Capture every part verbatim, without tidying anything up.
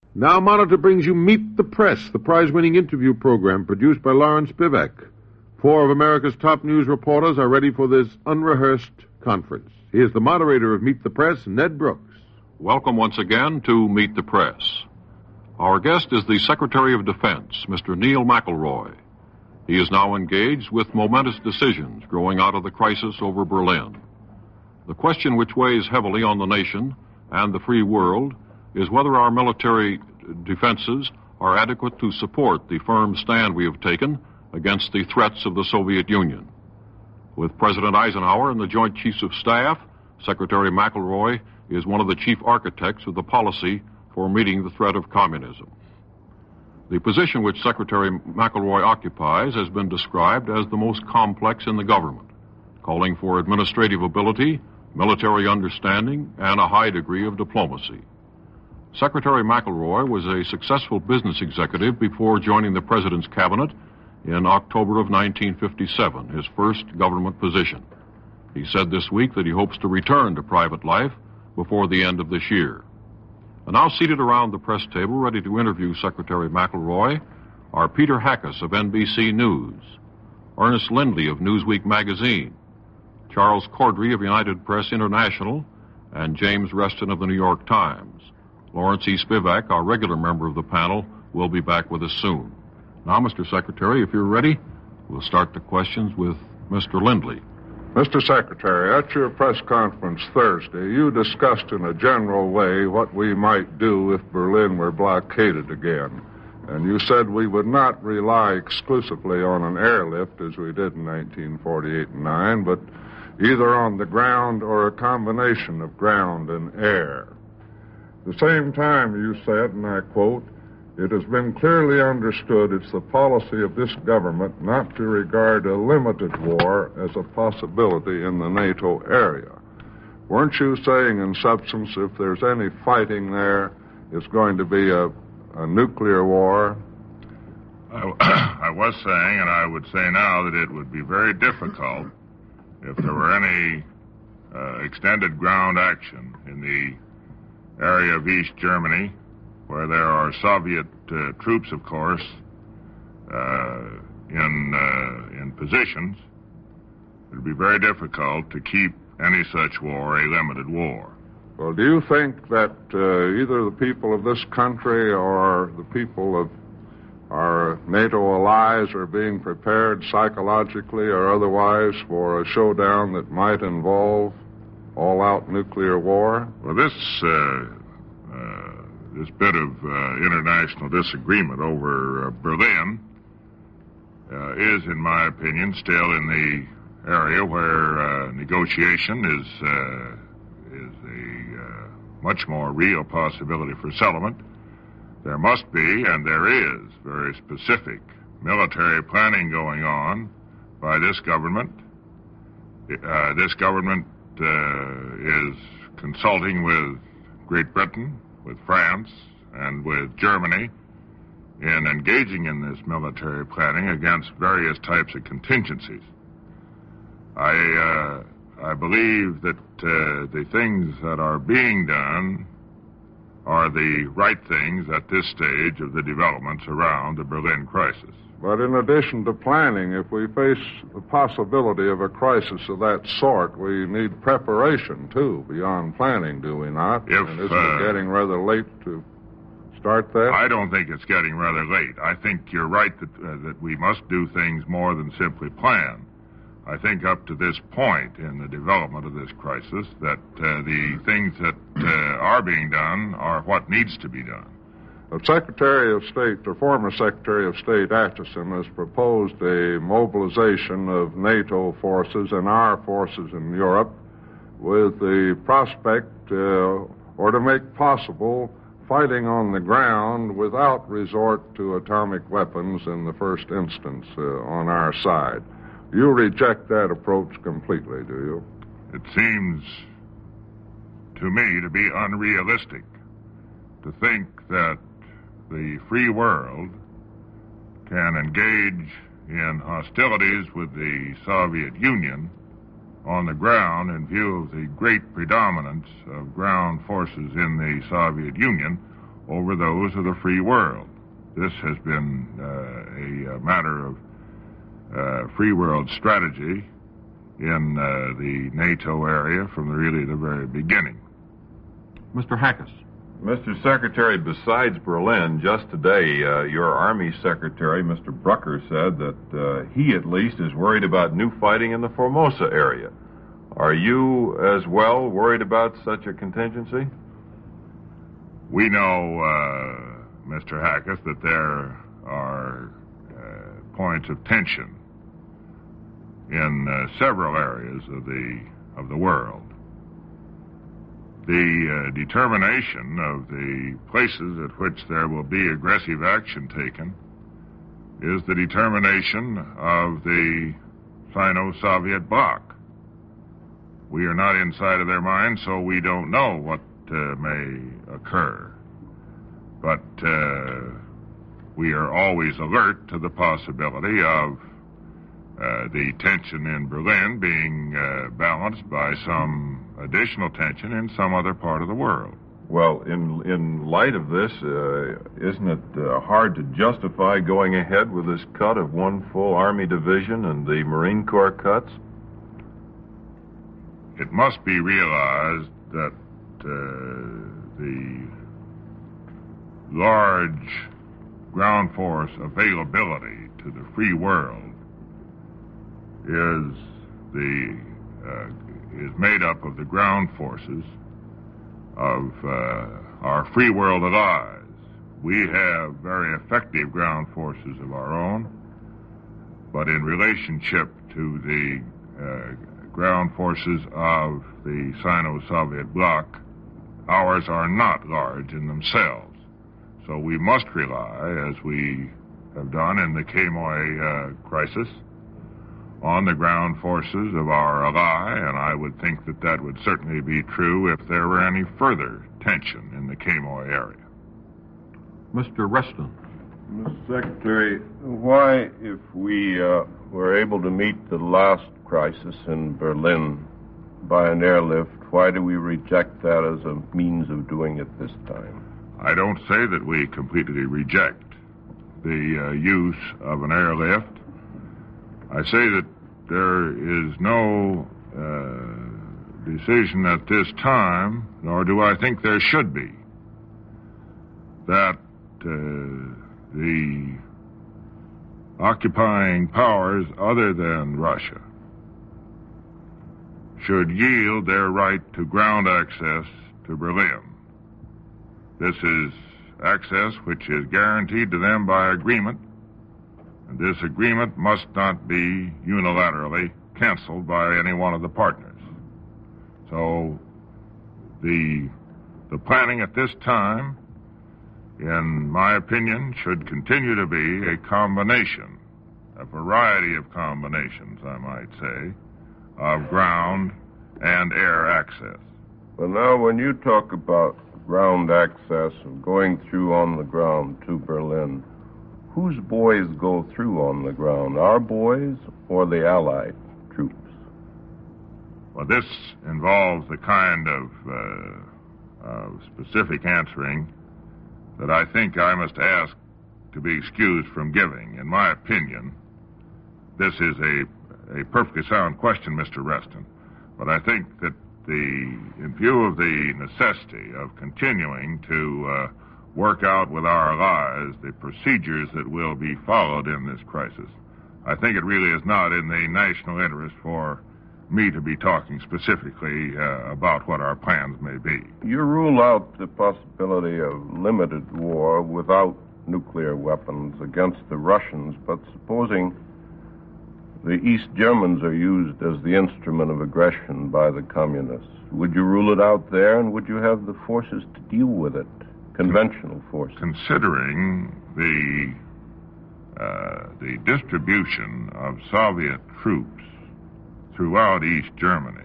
Now Monitor brings you Meet the Press, the prize-winning interview program produced by Lawrence Spivak. Four of America's top news reporters are ready for this unrehearsed conference. Here's the moderator of Meet the Press, Ned Brooks. Welcome once again to Meet the Press. Our guest is the Secretary of Defense, Mister Neil McElroy. He is now engaged with momentous decisions growing out of the crisis over Berlin. The question which weighs heavily on the nation and the free world is whether our military defenses are adequate to support the firm stand we have taken against the threats of the Soviet Union. With President Eisenhower and the Joint Chiefs of Staff, Secretary McElroy is one of the chief architects of the policy for meeting the threat of communism. The position which Secretary McElroy occupies has been described as the most complex in the government, calling for administrative ability, military understanding, and a high degree of diplomacy. Secretary McElroy was a successful business executive before joining the President's cabinet in October of nineteen fifty-seven, his first government position. He said this week that he hopes to return to private life before the end of this year. And now seated around the press table, ready to interview Secretary McElroy, are Peter Hackus of N B C News, Ernest Lindley of Newsweek magazine, Charles Cordry of United Press International, and James Reston of the New York Times. Lawrence E. Spivak, our regular member of the panel, will be back with us soon. Now, Mister Secretary, if you're ready, we'll start the questions with Mister Lindley. Mister Secretary, at your press conference Thursday, you discussed in a general way what we might do if Berlin were blockaded again. And you said we would not rely exclusively on an airlift as we did in nineteen forty-eight and nine, but either on the ground or a combination of ground and air. At the same time, you said, and I quote, "It has been clearly understood it's the policy of this government not to regard a limited war as a possibility in the NATO area." Weren't you saying, in substance, if there's any fighting there, it's going to be a, a nuclear war? I, I was saying, and I would say now, that it would be very difficult if there were any uh, extended ground action in the area of East Germany, where there are Soviet uh, troops, of course, uh, in uh, in positions. It would be very difficult to keep any such war a limited war. Well, do you think that uh, either the people of this country or the people of our NATO allies are being prepared psychologically or otherwise for a showdown that might involve all-out nuclear war? Well, this uh, uh, this bit of uh, international disagreement over uh, Berlin uh, is, in my opinion, still in the area where uh, negotiation is uh, is a uh, much more real possibility for settlement. There must be, and there is, very specific military planning going on by this government. Uh, this government uh, is consulting with Great Britain, with France, and with Germany in engaging in this military planning against various types of contingencies. I, uh, I believe that uh, the things that are being done are the right things at this stage of the developments around the Berlin crisis. But in addition to planning, if we face the possibility of a crisis of that sort, we need preparation, too, beyond planning, do we not? If, and isn't uh, it getting rather late to start that? I don't think it's getting rather late. I think you're right that, uh, that we must do things more than simply plan. I think up to this point in the development of this crisis that uh, the things that uh, are being done are what needs to be done. The Secretary of State, the former Secretary of State Acheson, has proposed a mobilization of NATO forces and our forces in Europe with the prospect, uh, or to make possible, fighting on the ground without resort to atomic weapons in the first instance uh, on our side. You reject that approach completely, do you? It seems to me to be unrealistic to think that the free world can engage in hostilities with the Soviet Union on the ground in view of the great predominance of ground forces in the Soviet Union over those of the free world. This has been uh, a, a matter of uh, free world strategy in uh, the NATO area from the, really the very beginning. Mister Hackes. Mister Secretary, besides Berlin, just today, uh, your Army Secretary, Mister Brucker, said that uh, he at least is worried about new fighting in the Formosa area. Are you as well worried about such a contingency? We know, uh, Mister Hackes, that there are uh, points of tension in uh, several areas of the of the world. The uh, determination of the places at which there will be aggressive action taken is the determination of the Sino-Soviet bloc. We are not inside of their minds, so we don't know what uh, may occur. But uh, we are always alert to the possibility of uh, the tension in Berlin being uh, balanced by some additional tension in some other part of the world. Well, in in light of this, uh, isn't it uh, hard to justify going ahead with this cut of one full Army division and the Marine Corps cuts? It must be realized that uh, the large ground force availability to the free world is the uh, is made up of the ground forces of uh, our free world allies. We have very effective ground forces of our own, but in relationship to the uh, ground forces of the Sino-Soviet bloc, ours are not large in themselves. So we must rely, as we have done in the Quemoy uh, crisis, on the ground forces of our ally, and I would think that that would certainly be true if there were any further tension in the Quemoy area. Mister Reston. Mister Secretary, why, if we uh, were able to meet the last crisis in Berlin by an airlift, why do we reject that as a means of doing it this time? I don't say that we completely reject the uh, use of an airlift. I say that there is no uh, decision at this time, nor do I think there should be, that uh, the occupying powers other than Russia should yield their right to ground access to Berlin. This is access which is guaranteed to them by agreement, and this agreement must not be unilaterally canceled by any one of the partners. So the the planning at this time, in my opinion, should continue to be a combination, a variety of combinations, I might say, of ground and air access. Well, now, when you talk about ground access of going through on the ground to Berlin, whose boys go through on the ground, our boys or the Allied troops? Well, this involves the kind of, uh, of specific answering that I think I must ask to be excused from giving. In my opinion, this is a, a perfectly sound question, Mister Reston, but I think that the, in view of the necessity of continuing to uh, work out with our allies the procedures that will be followed in this crisis, I think it really is not in the national interest for me to be talking specifically uh, about what our plans may be. You rule out the possibility of limited war without nuclear weapons against the Russians, but supposing the East Germans are used as the instrument of aggression by the communists, would you rule it out there, and would you have the forces to deal with it, conventional forces? Considering the uh, the distribution of Soviet troops throughout East Germany,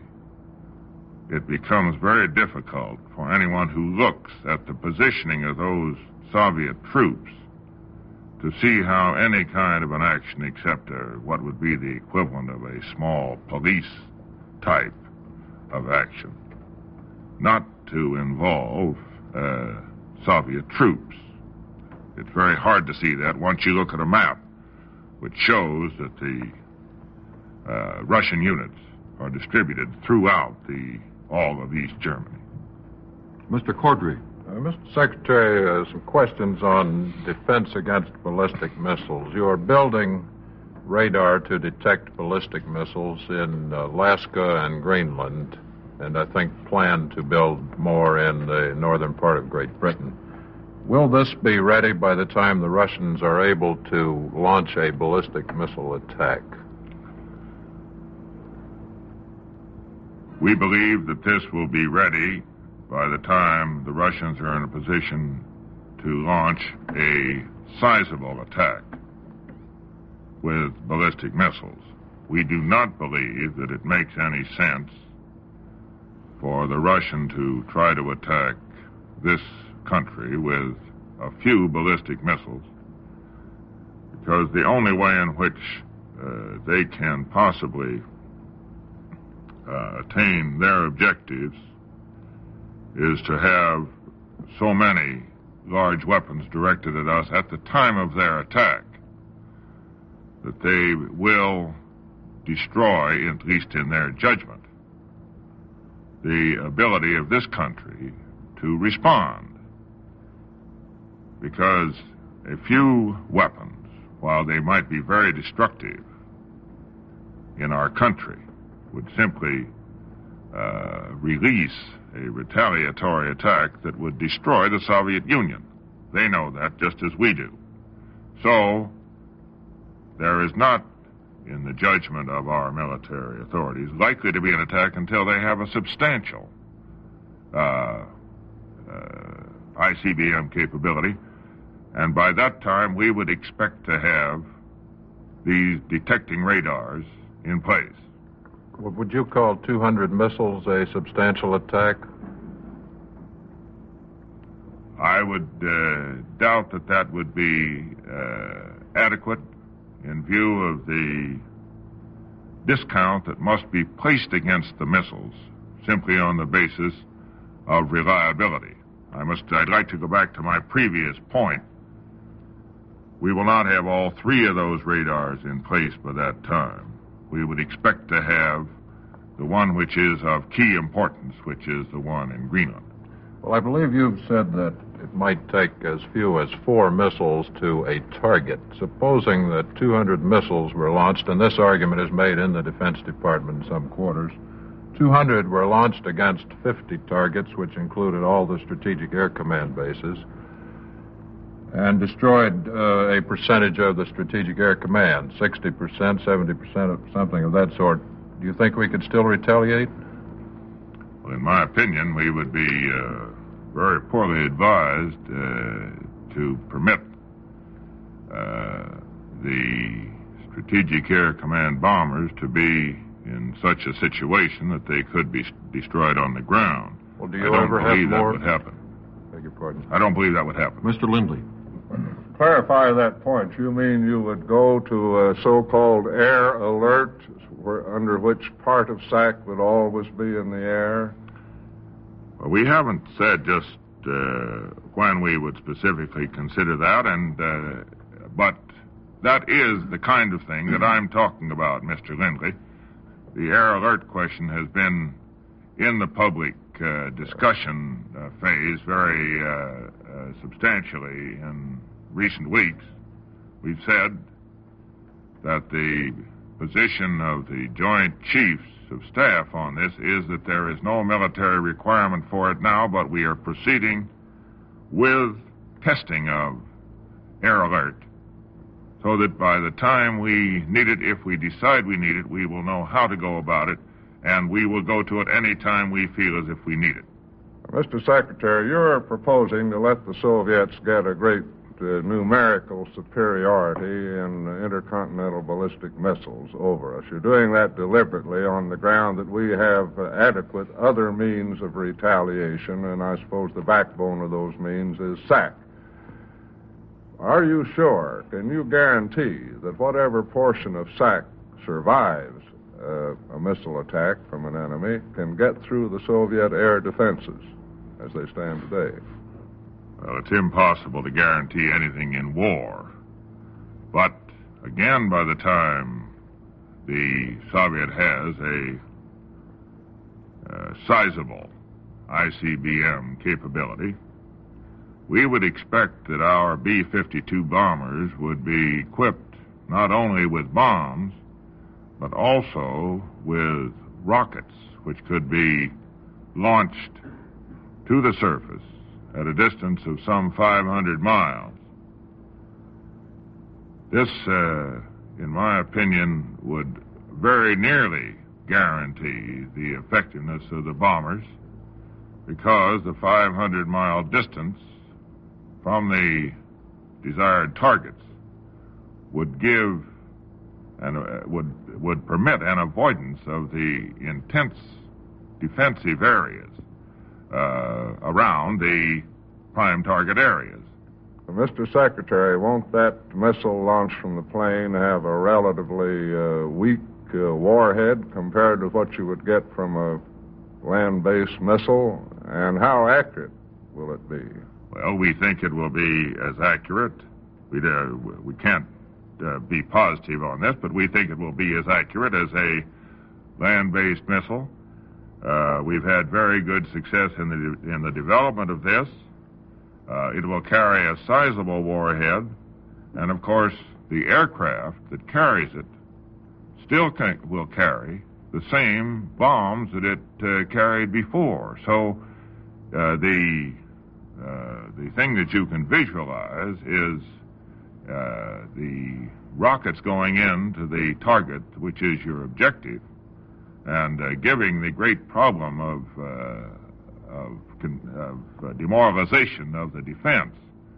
it becomes very difficult for anyone who looks at the positioning of those Soviet troops to see how any kind of an action, except a, what would be the equivalent of a small police type of action, not to involve uh, Soviet troops. It's very hard to see that once you look at a map which shows that the uh, Russian units are distributed throughout the all of East Germany. Mister Cordray. Uh, Mister Secretary, uh, some questions on defense against ballistic missiles. You are building radar to detect ballistic missiles in Alaska and Greenland, and I think plan to build more in the northern part of Great Britain. Will this be ready by the time the Russians are able to launch a ballistic missile attack? We believe that this will be ready by the time the Russians are in a position to launch a sizable attack with ballistic missiles. We do not believe that it makes any sense for the Russian to try to attack this country with a few ballistic missiles, because the only way in which uh, they can possibly uh, attain their objectives is to have so many large weapons directed at us at the time of their attack that they will destroy, at least in their judgment, the ability of this country to respond. Because a few weapons, while they might be very destructive in our country, would simply uh, release a retaliatory attack that would destroy the Soviet Union. They know that just as we do. So, there is not, in the judgment of our military authorities, likely to be an attack until they have a substantial uh, uh, I C B M capability. And by that time, we would expect to have these detecting radars in place. Would you call two hundred missiles a substantial attack? I would uh, doubt that that would be uh, adequate in view of the discount that must be placed against the missiles simply on the basis of reliability. I must, I'd like to go back to my previous point. We will not have all three of those radars in place by that time. We would expect to have the one which is of key importance, which is the one in Greenland. Well, I believe you've said that it might take as few as four missiles to a target. Supposing that two hundred missiles were launched, and this argument is made in the Defense Department in some quarters, two hundred were launched against fifty targets, which included all the Strategic Air Command bases, and destroyed uh, a percentage of the Strategic Air Command, sixty percent, seventy percent, of something of that sort. Do you think we could still retaliate? Well, in my opinion, we would be uh, very poorly advised uh, to permit uh, the Strategic Air Command bombers to be in such a situation that they could be destroyed on the ground. Well, do you I don't ever believe have more? that would happen. Beg your pardon? I don't believe that would happen. Mister Lindley. Clarify that point. You mean you would go to a so-called air alert, where, under which part of S A C would always be in the air? Well, we haven't said just uh, when we would specifically consider that, and uh, but that is the kind of thing that I'm talking about, Mister Lindley. The air alert question has been in the public uh, discussion uh, phase very uh, uh, substantially in recent weeks. We've said that the position of the Joint Chiefs of Staff on this is that there is no military requirement for it now, but we are proceeding with testing of air alert so that by the time we need it, if we decide we need it, we will know how to go about it, and we will go to it any time we feel as if we need it. Mister Secretary, you're proposing to let the Soviets get a great uh, numerical superiority in intercontinental ballistic missiles over us. You're doing that deliberately on the ground that we have uh, adequate other means of retaliation, and I suppose the backbone of those means is S A C. Are you sure, can you guarantee that whatever portion of S A C survives uh, a missile attack from an enemy can get through the Soviet air defenses as they stand today? Well, it's impossible to guarantee anything in war. But, again, by the time the Soviet has a uh, sizable I C B M capability, we would expect that our B fifty-two bombers would be equipped not only with bombs, but also with rockets, which could be launched to the surface at a distance of some five hundred miles. This, uh, in my opinion, would very nearly guarantee the effectiveness of the bombers, because the five hundred mile distance from the desired targets would give and uh, would would permit an avoidance of the intense defensive areas uh, around the prime target areas. Mister Secretary, won't that missile launched from the plane have a relatively uh, weak uh, warhead compared to what you would get from a land-based missile? And how accurate will it be? Well, we think it will be as accurate. We, uh, we can't uh, be positive on this, but we think it will be as accurate as a land-based missile. Uh, we've had very good success in the in the development of this. Uh, it will carry a sizable warhead, and of course, the aircraft that carries it still can, will carry the same bombs that it uh, carried before. So, uh, the uh, the thing that you can visualize is uh, the rockets going into the target, which is your objective, and uh, giving the great problem of uh, of, of uh, demoralization of the defense,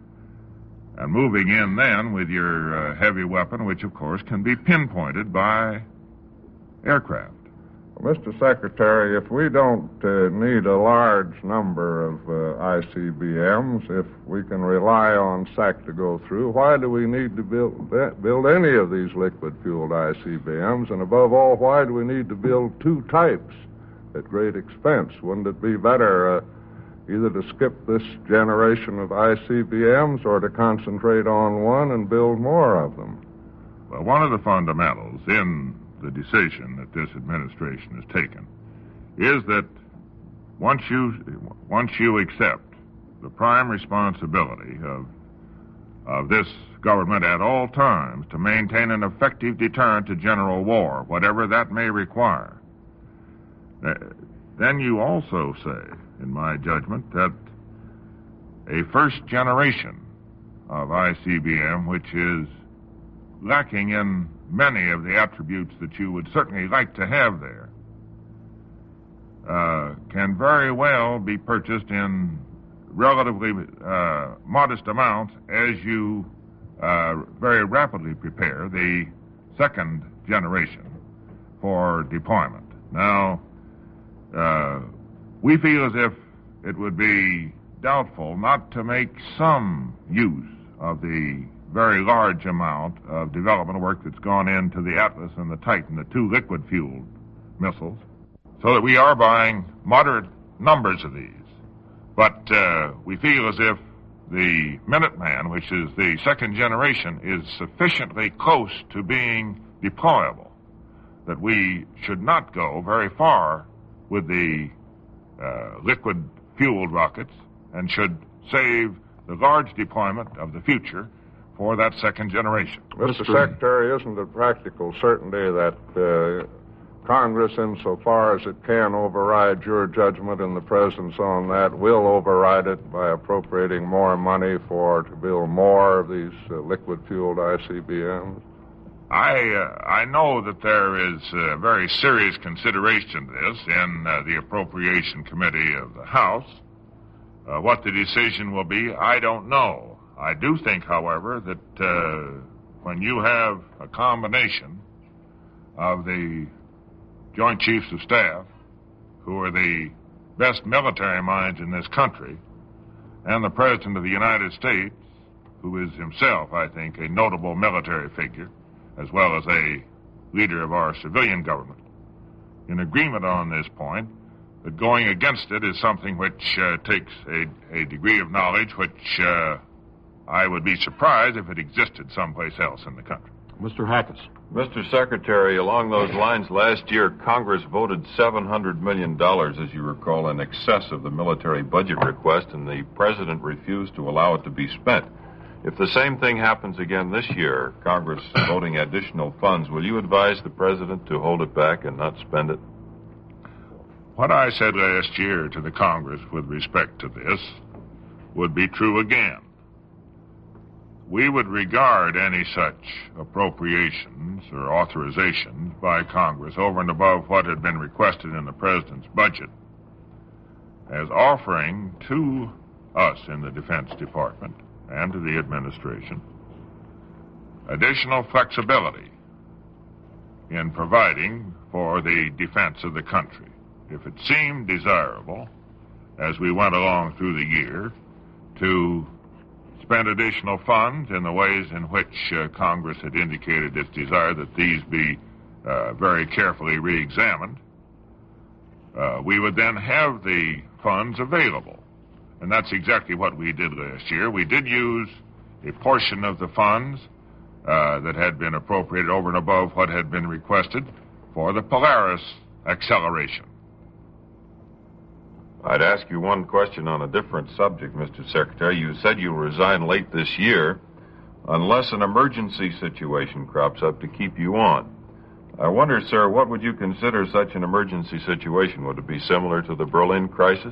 and moving in then with your uh, heavy weapon, which of course can be pinpointed by aircraft. Well, Mister Secretary, if we don't uh, need a large number of uh, I C B Ms, if we can rely on S A C to go through, why do we need to build build any of these liquid-fueled I C B Ms? And above all, why do we need to build two types at great expense? Wouldn't it be better uh, either to skip this generation of I C B Ms or to concentrate on one and build more of them? Well, one of the fundamentals in the decision that this administration has taken is that once you once you accept the prime responsibility of of this government at all times to maintain an effective deterrent to general war, whatever that may require, then you also say, in my judgment, that a first generation of I C B M, which is lacking in many of the attributes that you would certainly like to have there, uh, can very well be purchased in relatively uh, modest amounts as you uh, very rapidly prepare the second generation for deployment. Now, uh, we feel as if it would be doubtful not to make some use of the very large amount of development work that's gone into the Atlas and the Titan, the two liquid-fueled missiles, so that we are buying moderate numbers of these. But uh, we feel as if the Minuteman, which is the second generation, is sufficiently close to being deployable that we should not go very far with the uh, liquid-fueled rockets and should save the large deployment of the future for that second generation. Mister Secretary, isn't it practical certainty that uh, Congress, insofar as it can override your judgment and the President's on that, will override it by appropriating more money for to build more of these uh, liquid-fueled I C B Ms? I uh, I know that there is uh, very serious consideration to this in uh, the Appropriation Committee of the House. Uh, what the decision will be, I don't know. I do think, however, that uh, when you have a combination of the Joint Chiefs of Staff, who are the best military minds in this country, and the President of the United States, who is himself, I think, a notable military figure, as well as a leader of our civilian government, in agreement on this point, But going against it is something which uh, takes a, a degree of knowledge which uh, I would be surprised if it existed someplace else in the country. Mister Hackes. Mister Secretary, along those lines, last year Congress voted seven hundred million dollars, as you recall, in excess of the military budget request, and the President refused to allow it to be spent. If the same thing happens again this year, Congress voting additional funds, will you advise the President to hold it back and not spend it? What I said last year to the Congress with respect to this would be true again. We would regard any such appropriations or authorizations by Congress over and above what had been requested in the President's budget as offering to us in the Defense Department and to the administration additional flexibility in providing for the defense of the country. If it seemed desirable, as we went along through the year, to spend additional funds in the ways in which uh, Congress had indicated its desire that these be uh, very carefully re-examined, uh, we would then have the funds available. And that's exactly what we did last year. We did use a portion of the funds uh, that had been appropriated over and above what had been requested for the Polaris acceleration. I'd ask you one question on a different subject, Mister Secretary. You said you'll resign late this year unless an emergency situation crops up to keep you on. I wonder, sir, what would you consider such an emergency situation? Would it be similar to the Berlin crisis?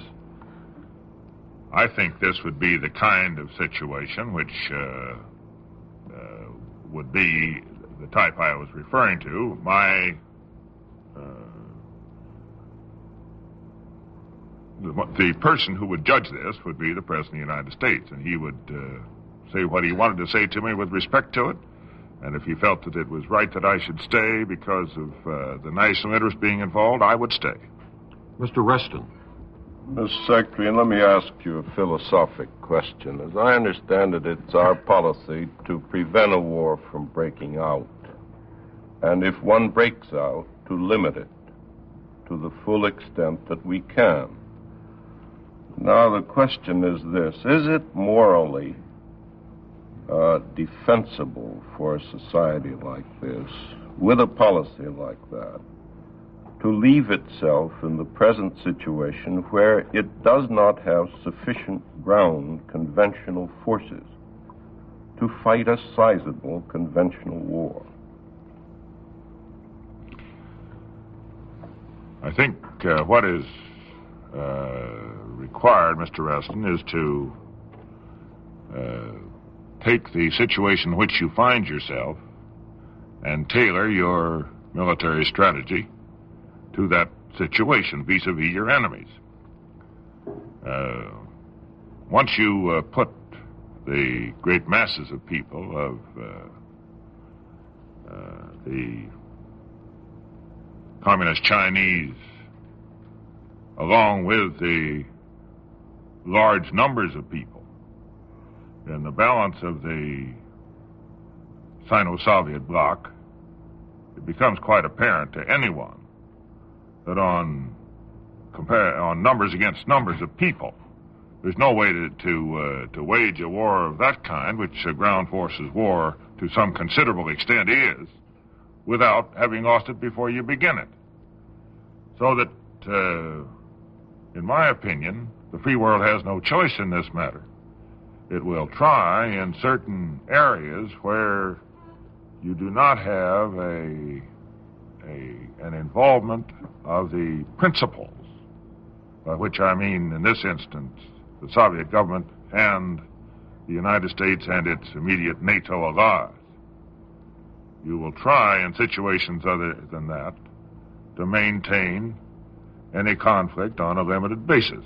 I think this would be the kind of situation which uh, uh, would be the type I was referring to. My uh, the, the person who would judge this would be the President of the United States, and he would uh, say what he wanted to say to me with respect to it. And if he felt that it was right that I should stay because of uh, the national interest being involved, I would stay. Mister Reston. Mister Secretary, let me ask you a philosophic question. As I understand it, it's our policy to prevent a war from breaking out. And if one breaks out, to limit it to the full extent that we can. Now, the question is this. Is it morally uh, defensible for a society like this, with a policy like that, to leave itself in the present situation where it does not have sufficient ground conventional forces to fight a sizable conventional war? I think uh, what is uh, required, Mister Reston, is to uh, take the situation in which you find yourself and tailor your military strategy to that situation vis-a-vis your enemies. Uh, once you uh, put the great masses of people of uh, uh, the Communist Chinese along with the large numbers of people in the balance of the Sino-Soviet bloc, it becomes quite apparent to anyone that on compare on numbers against numbers of people, there's no way to to, uh, to wage a war of that kind, which a ground forces war to some considerable extent is, without having lost it before you begin it. So that, uh, in my opinion, the free world has no choice in this matter. It will try in certain areas where you do not have a, a an involvement of the principles, by which I mean, in this instance, the Soviet government and the United States and its immediate NATO allies. You will try in situations other than that to maintain any conflict on a limited basis.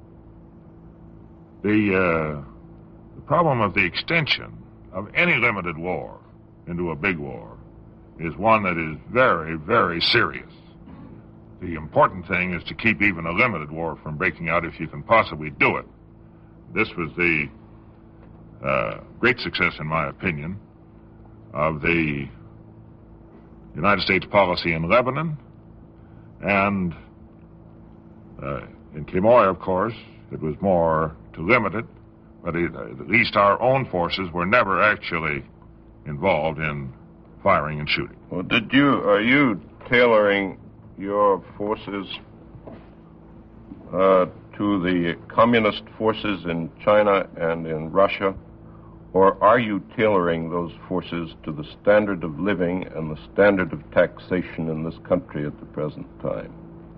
The, uh, the problem of the extension of any limited war into a big war is one that is very, very serious. The important thing is to keep even a limited war from breaking out if you can possibly do it. This was the uh, great success, in my opinion, of the United States policy in Lebanon and Uh, in Quemoy, of course, it was more to limit it, but it, at least our own forces were never actually involved in firing and shooting. Well, did you, are you tailoring your forces uh, to the communist forces in China and in Russia, or are you tailoring those forces to the standard of living and the standard of taxation in this country at the present time?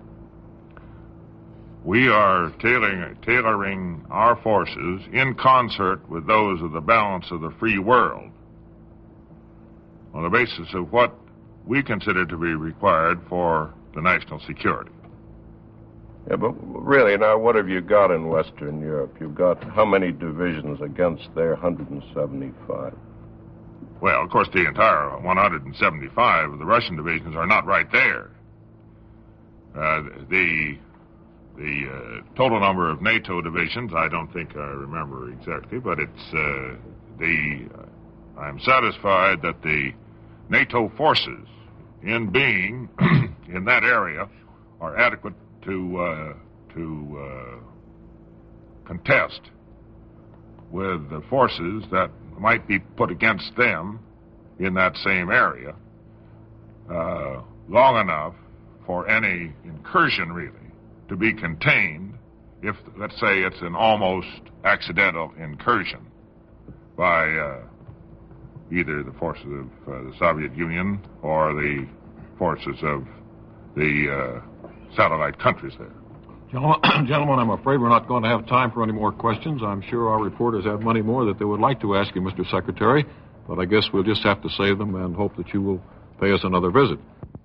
We are tailoring, tailoring our forces in concert with those of the balance of the free world on the basis of what we consider to be required for the national security. Yeah, but really, now, what have you got in Western Europe? You've got how many divisions against their one hundred seventy-five? Well, of course, the entire one hundred seventy-five of the Russian divisions are not right there. Uh, the the uh, total number of NATO divisions, I don't think I remember exactly, but it's uh, the. Uh, I'm satisfied that the NATO forces, in being in that area, are adequate to uh, to uh, contest with the forces that might be put against them in that same area uh, long enough for any incursion, really, to be contained if, let's say, it's an almost accidental incursion by uh, either the forces of uh, the Soviet Union or the forces of the uh, satellite countries there. Gentlemen, gentlemen, I'm afraid we're not going to have time for any more questions. I'm sure our reporters have many more that they would like to ask you, Mister Secretary, but I guess we'll just have to save them and hope that you will pay us another visit.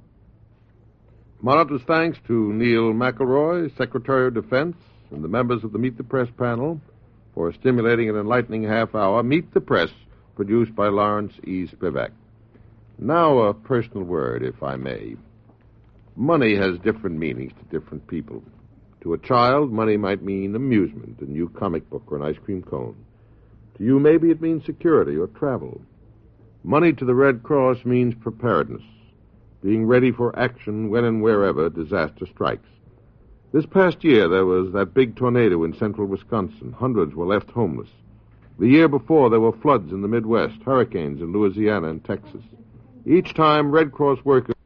Modest thanks to Neil McElroy, Secretary of Defense, and the members of the Meet the Press panel for a stimulating and enlightening half hour. Meet the Press, produced by Lawrence E. Spivak. Now a personal word, if I may. Money has different meanings to different people. To a child, money might mean amusement, a new comic book, or an ice cream cone. To you, maybe it means security or travel. Money to the Red Cross means preparedness, being ready for action when and wherever disaster strikes. This past year, there was that big tornado in central Wisconsin. Hundreds were left homeless. The year before, there were floods in the Midwest, hurricanes in Louisiana and Texas. Each time, Red Cross workers